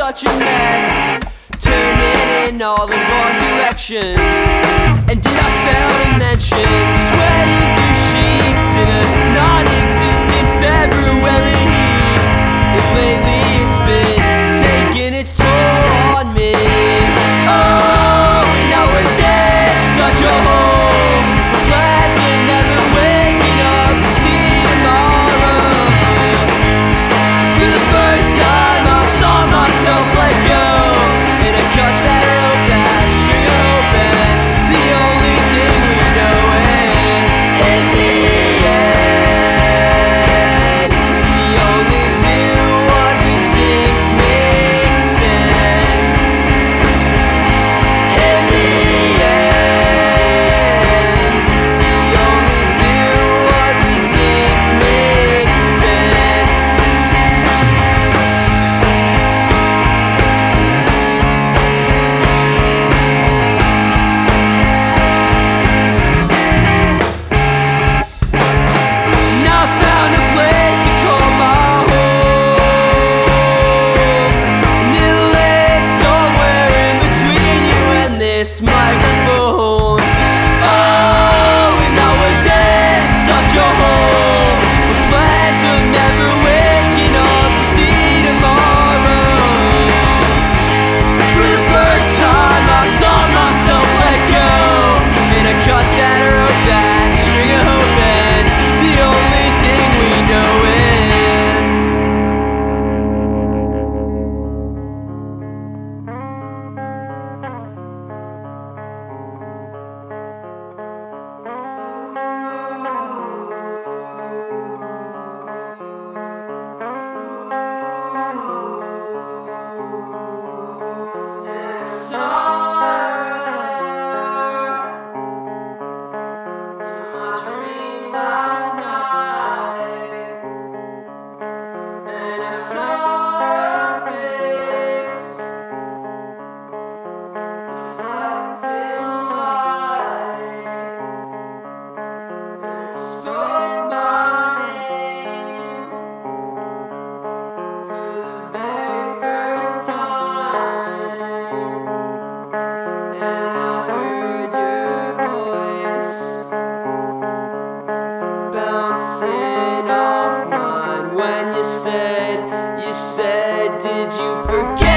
such a mess, turning in all the wrong directions. And did I fail to mention sweating new sheets in a non-existent February heat? And lately it's been taking its toll on me. Oh, and I was in such a hole, glad to never waking up to see tomorrow. For the first time I saw myself let go, and I cut that rope, that string of hope, and the only thing we know is in the end we only do what we think makes sense. In the end we only do what we think makes sense. Now I found a place to call my home, and it lives somewhere in between you and this microphone. Oh, and I was in such a hole, with plans of never waking up to see tomorrow. For the first time I saw myself let go, and I cut that rope, that string of hope, and the only thing we know bouncing off mine when you said, did you forget?